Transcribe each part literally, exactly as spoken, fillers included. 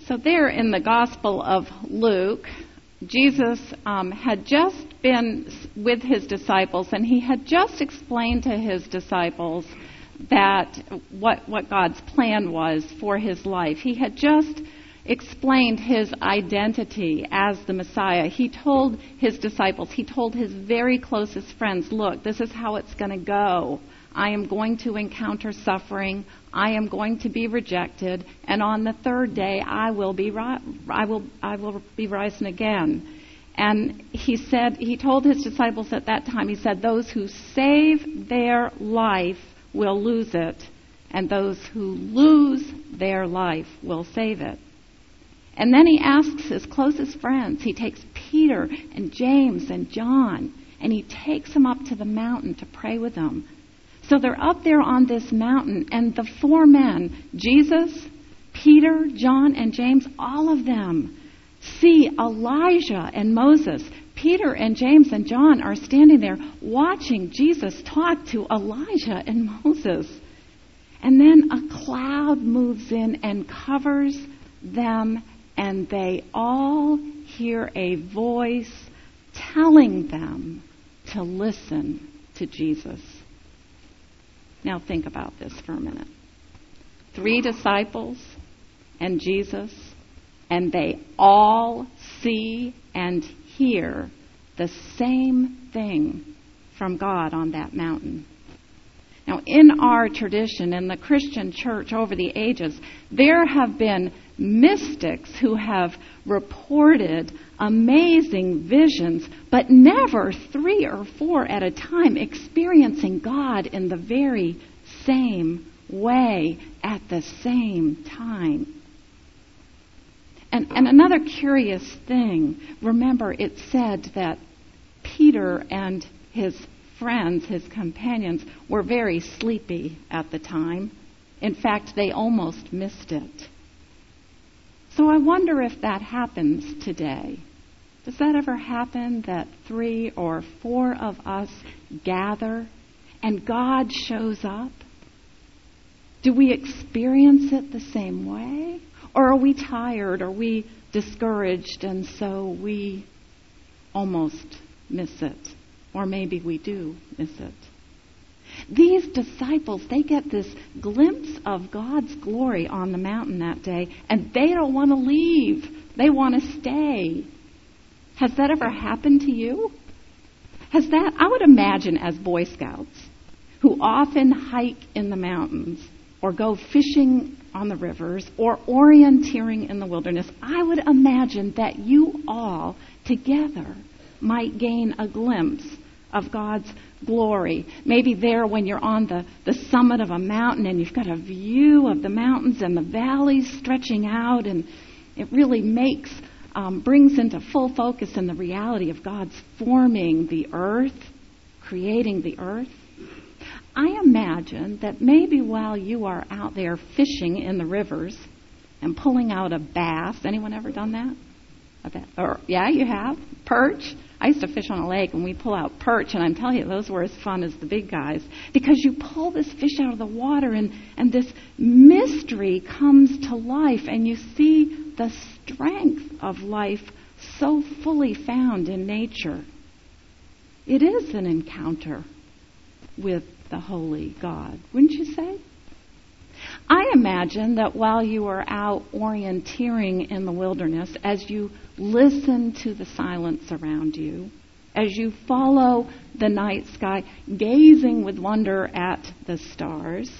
So there in the Gospel of Luke, Jesus um, had just been with his disciples, and he had just explained to his disciples that what, what God's plan was for his life. He had just explained his identity as the Messiah. He told his disciples, he told his very closest friends, look, this is how it's going to go. I am going to encounter suffering. I am going to be rejected, and on the third day I will be ri- I will I will be rising again. And he said, he told his disciples at that time, he said, those who save their life will lose it, and those who lose their life will save it. And then he asks his closest friends, he takes Peter and James and John, and he takes them up to the mountain to pray with them. So they're up there on this mountain, and the four men, Jesus, Peter, John, and James, all of them see Elijah and Moses. Peter and James and John are standing there watching Jesus talk to Elijah and Moses. And then a cloud moves in and covers them, and they all hear a voice telling them to listen to Jesus. Now think about this for a minute. Three disciples and Jesus, and they all see and hear the same thing from God on that mountain. Now, in our tradition, in the Christian church over the ages, there have been mystics who have reported amazing visions, but never three or four at a time experiencing God in the very same way at the same time. And, and another curious thing, remember it said that Peter and his friends, his companions, were very sleepy at the time. In fact, they almost missed it. So I wonder if that happens today. Does that ever happen, that three or four of us gather and God shows up? Do we experience it the same way? Or are we tired? Are we discouraged, and so we almost miss it? Or maybe we do miss it. These disciples, they get this glimpse of God's glory on the mountain that day, and they don't want to leave. They want to stay. Has that ever happened to you? Has that, I would imagine, as Boy Scouts, who often hike in the mountains or go fishing on the rivers or orienteering in the wilderness, I would imagine that you all together might gain a glimpse of God's glory. Maybe there when you're on the, the summit of a mountain and you've got a view of the mountains and the valleys stretching out, and it really makes, um, brings into full focus in the reality of God's forming the earth, creating the earth. I imagine that maybe while you are out there fishing in the rivers and pulling out a bass, anyone ever done that? A bass, or yeah, you have. Perch. I used to fish on a lake and we pull out perch, and I'm telling you, those were as fun as the big guys, because you pull this fish out of the water and, and this mystery comes to life, and you see the strength of life so fully found in nature. It is an encounter with the holy God, wouldn't you say? I imagine that while you are out orienteering in the wilderness, as you listen to the silence around you, as you follow the night sky, gazing with wonder at the stars,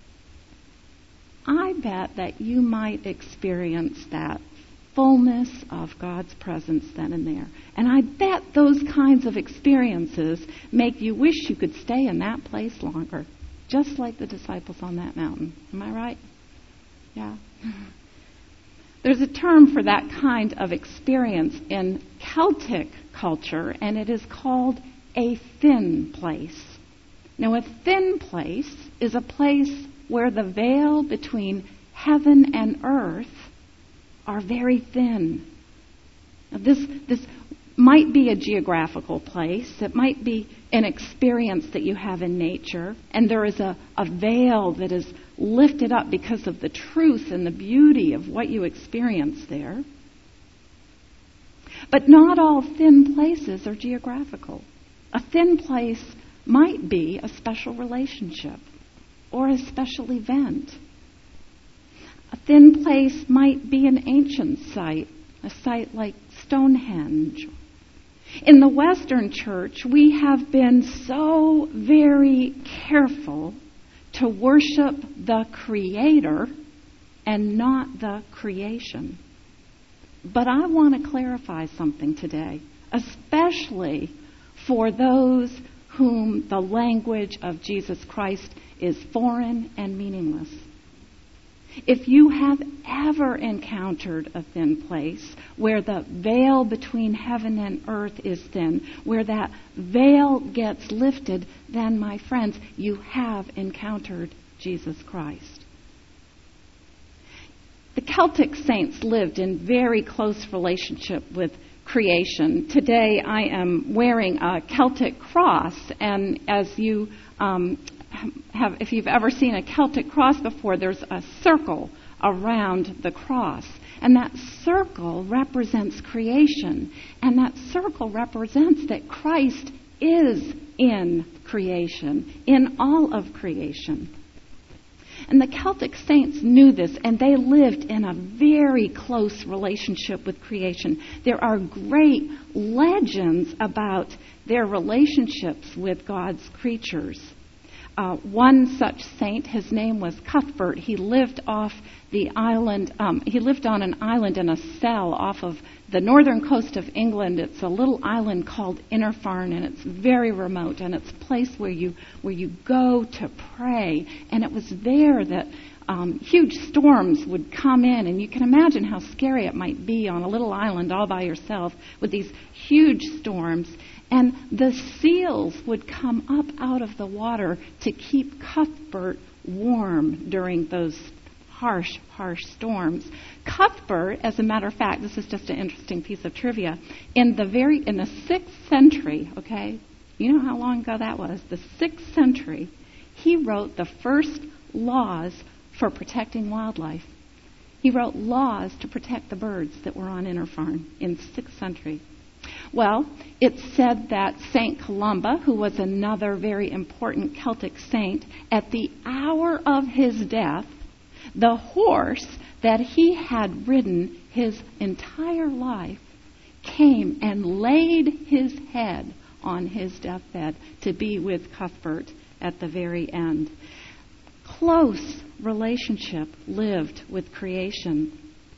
I bet that you might experience that fullness of God's presence then and there. And I bet those kinds of experiences make you wish you could stay in that place longer, just like the disciples on that mountain. Am I right? Yeah. There's a term for that kind of experience in Celtic culture, and it is called a thin place. Now, a thin place is a place where the veil between heaven and earth are very thin. Now, this this might be a geographical place. It might be an experience that you have in nature, and there is a, a veil that is lifted up because of the truth and the beauty of what you experience there. But not all thin places are geographical. A thin place might be a special relationship or a special event. A thin place might be an ancient site, a site like Stonehenge. In the Western Church, we have been so very careful to worship the Creator and not the creation. But I want to clarify something today, especially for those whom the language of Jesus Christ is foreign and meaningless. If you have ever encountered a thin place where the veil between heaven and earth is thin, where that veil gets lifted, then, my friends, you have encountered Jesus Christ. The Celtic saints lived in very close relationship with creation. Today I am wearing a Celtic cross, and as you um, have, if you've ever seen a Celtic cross before, there's a circle around the cross. And that circle represents creation. And that circle represents that Christ is in creation, in all of creation. And the Celtic saints knew this, and they lived in a very close relationship with creation. There are great legends about their relationships with God's creatures. Uh, one such saint, his name was Cuthbert. He lived off the island. Um, he lived on an island in a cell off of the northern coast of England. It's a little island called Innerfarn, and it's very remote. And it's a place where you where you go to pray. And it was there that um, huge storms would come in, and you can imagine how scary it might be on a little island all by yourself with these huge storms. And the seals would come up out of the water to keep Cuthbert warm during those harsh, harsh storms. Cuthbert, as a matter of fact, this is just an interesting piece of trivia, in the very in the sixth century, okay, you know how long ago that was, the sixth century, he wrote the first laws for protecting wildlife. He wrote laws to protect the birds that were on Innerfarn in the sixth century. Well, it's said that Saint Columba, who was another very important Celtic saint, at the hour of his death, the horse that he had ridden his entire life came and laid his head on his deathbed to be with Cuthbert at the very end. Close relationship lived with creation.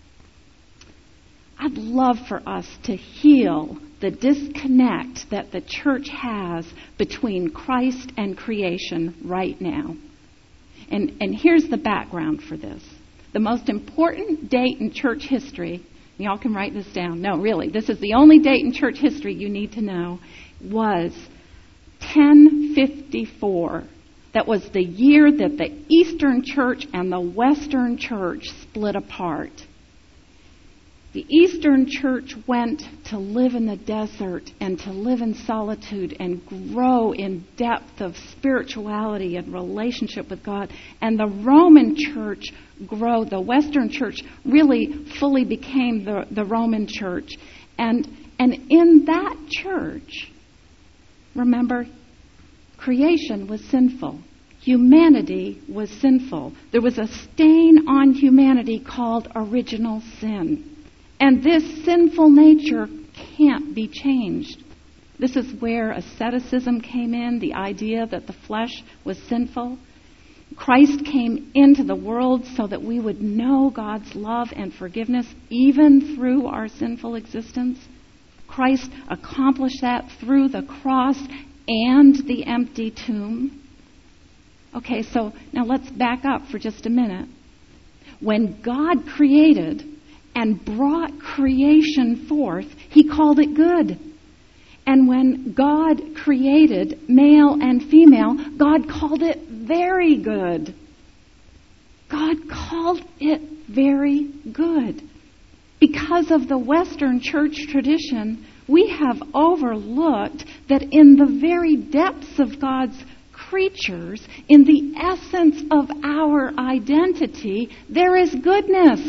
I'd love for us to heal the disconnect that the church has between Christ and creation right now. And, and here's the background for this. The most important date in church history, y'all can write this down. No, really, this is the only date in church history you need to know, was ten fifty-four. That was the year that the Eastern Church and the Western Church split apart. The Eastern Church went to live in the desert and to live in solitude and grow in depth of spirituality and relationship with God. And the Roman Church grew. The Western Church really fully became the, the Roman Church. And, and in that church, remember, creation was sinful. Humanity was sinful. There was a stain on humanity called original sin. And this sinful nature can't be changed. This is where asceticism came in, the idea that the flesh was sinful. Christ came into the world so that we would know God's love and forgiveness even through our sinful existence. Christ accomplished that through the cross and the empty tomb. Okay, so now let's back up for just a minute. When God created and brought creation forth, He called it good. And when God created male and female, God called it very good. God called it very good. Because of the Western church tradition, we have overlooked that in the very depths of God's creatures, in the essence of our identity, there is goodness.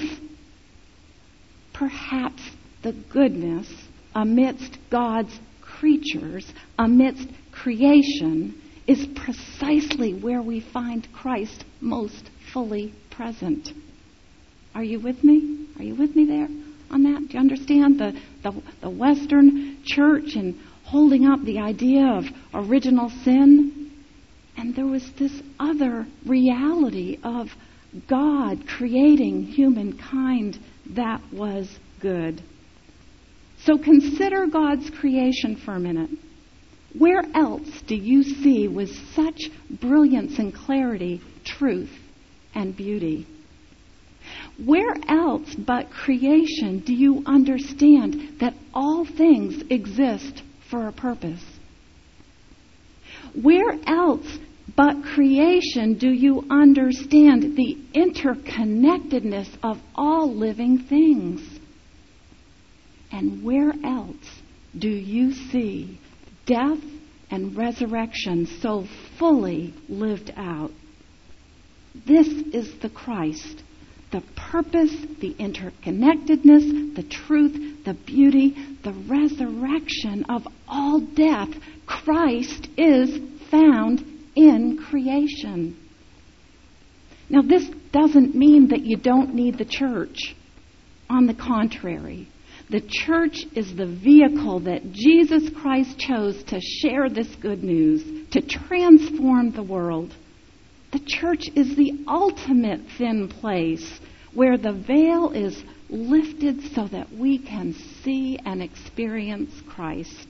Perhaps the goodness amidst God's creatures, amidst creation, is precisely where we find Christ most fully present. Are you with me? Are you with me there on that? Do you understand the, the, the Western church and holding up the idea of original sin? And there was this other reality of God creating humankind that was good. So consider God's creation for a minute. Where else do you see with such brilliance and clarity, truth and beauty? Where else but creation do you understand that all things exist for a purpose? Where else but creation do you understand the interconnectedness of all living things? And where else do you see death and resurrection so fully lived out? This is the Christ. The purpose, the interconnectedness, the truth, the beauty, the resurrection of all death. Christ is found in creation. Now, this doesn't mean that you don't need the church. On the contrary, the church is the vehicle that Jesus Christ chose to share this good news, to transform the world. The church is the ultimate thin place where the veil is lifted so that we can see and experience Christ.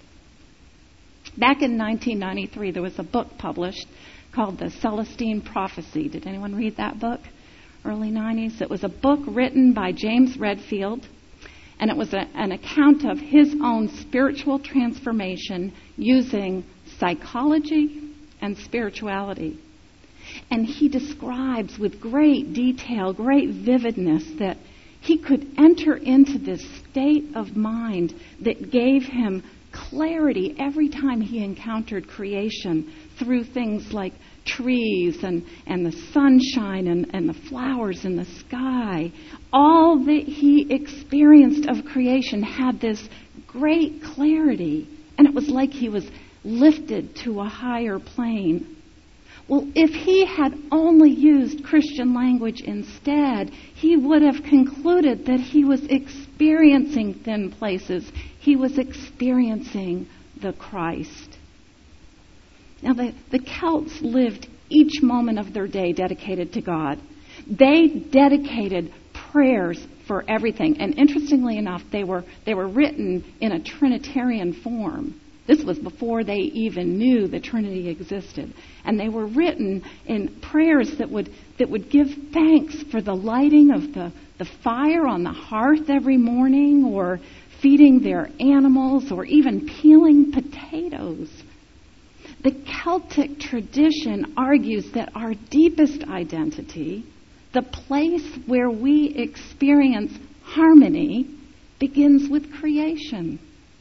Back in nineteen ninety-three, there was a book published called The Celestine Prophecy. Did anyone read that book? Early nineties. It was a book written by James Redfield, and it was a, an account of his own spiritual transformation using psychology and spirituality. And he describes with great detail, great vividness, that he could enter into this state of mind that gave him clarity every time he encountered creation through things like trees and, and the sunshine and, and the flowers in the sky. All that he experienced of creation had this great clarity, and it was like he was lifted to a higher plane. Well, if he had only used Christian language instead, he would have concluded that he was experiencing thin places. He was experiencing the Christ. Now, the, the Celts lived each moment of their day dedicated to God. They dedicated prayers for everything. And interestingly enough, they were they were written in a Trinitarian form. This was before they even knew the Trinity existed. And they were written in prayers that would that would give thanks for the lighting of the, the fire on the hearth every morning, or feeding their animals, or even peeling potatoes. The Celtic tradition argues that our deepest identity, the place where we experience harmony, begins with creation.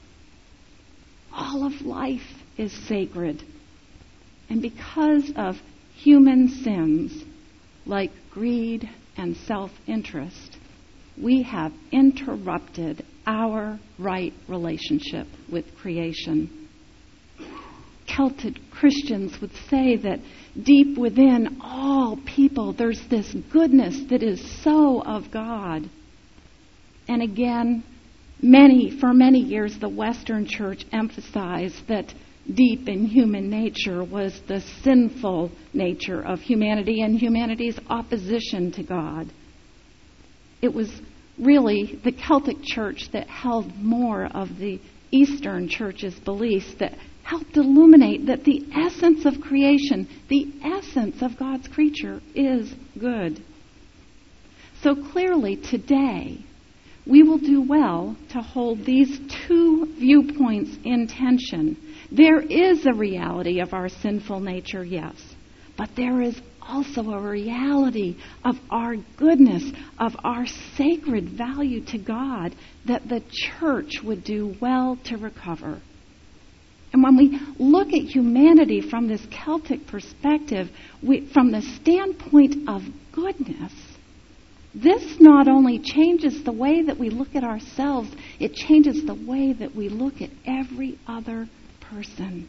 All of life is sacred. And because of human sins, like greed and self-interest, we have interrupted our right relationship with creation. Celtic Christians would say that deep within all people, there's this goodness that is so of God. And again, Many, for many years, the Western church emphasized that deep in human nature was the sinful nature of humanity and humanity's opposition to God. It was really the Celtic church that held more of the Eastern church's beliefs that helped illuminate that the essence of creation, the essence of God's creature, is good. So clearly today, we will do well to hold these two viewpoints in tension. There is a reality of our sinful nature, yes, but there is also a reality of our goodness, of our sacred value to God that the church would do well to recover. And And when we look at humanity from this Celtic perspective, we, from the standpoint of goodness, this not only changes the way that we look at ourselves, it changes the way that we look at every other person.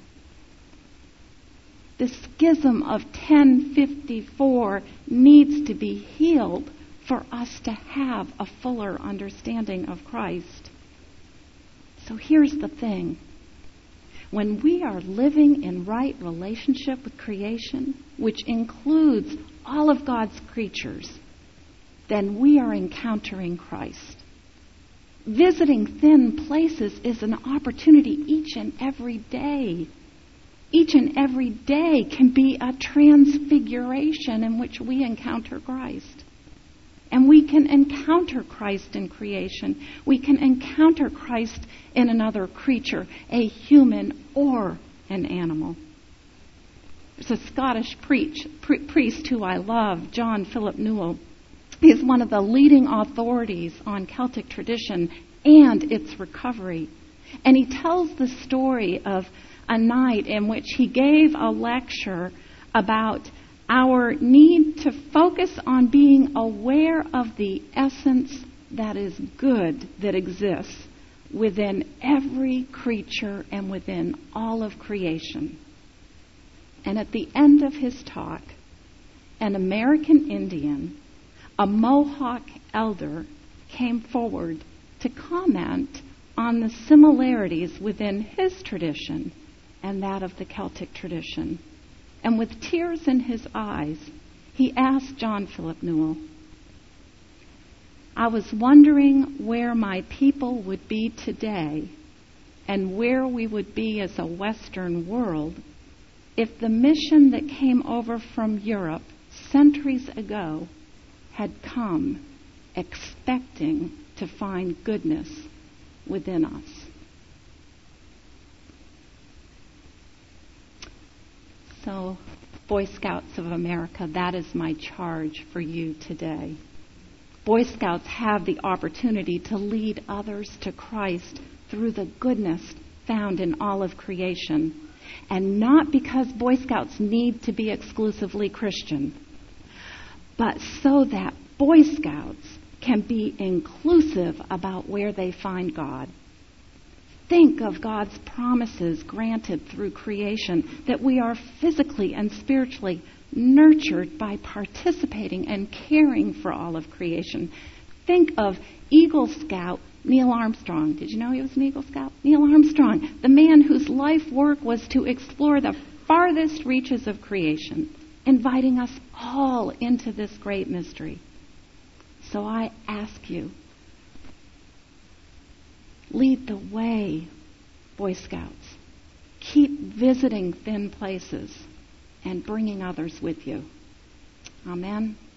The schism of ten fifty-four needs to be healed for us to have a fuller understanding of Christ. So here's the thing. When we are living in right relationship with creation, which includes all of God's creatures, then we are encountering Christ. Visiting thin places is an opportunity each and every day. Each and every day can be a transfiguration in which we encounter Christ. And we can encounter Christ in creation. We can encounter Christ in another creature, a human or an animal. There's a Scottish preach, pri- priest who I love, John Philip Newell. He's one of the leading authorities on Celtic tradition and its recovery. And he tells the story of a night in which he gave a lecture about our need to focus on being aware of the essence that is good that exists within every creature and within all of creation. And at the end of his talk, an American Indian, a Mohawk elder, came forward to comment on the similarities within his tradition and that of the Celtic tradition. And with tears in his eyes, he asked John Philip Newell, I was wondering where my people would be today and where we would be as a Western world if the mission that came over from Europe centuries ago had come expecting to find goodness within us. So, Boy Scouts of America, that is my charge for you today. Boy Scouts have the opportunity to lead others to Christ through the goodness found in all of creation. And not because Boy Scouts need to be exclusively Christian, but so that Boy Scouts can be inclusive about where they find God. Think of God's promises granted through creation, that we are physically and spiritually nurtured by participating and caring for all of creation. Think of Eagle Scout Neil Armstrong. Did you know he was an Eagle Scout? Neil Armstrong, the man whose life work was to explore the farthest reaches of creation, inviting us all into this great mystery. So I ask you, lead the way, Boy Scouts. Keep visiting thin places and bringing others with you. Amen.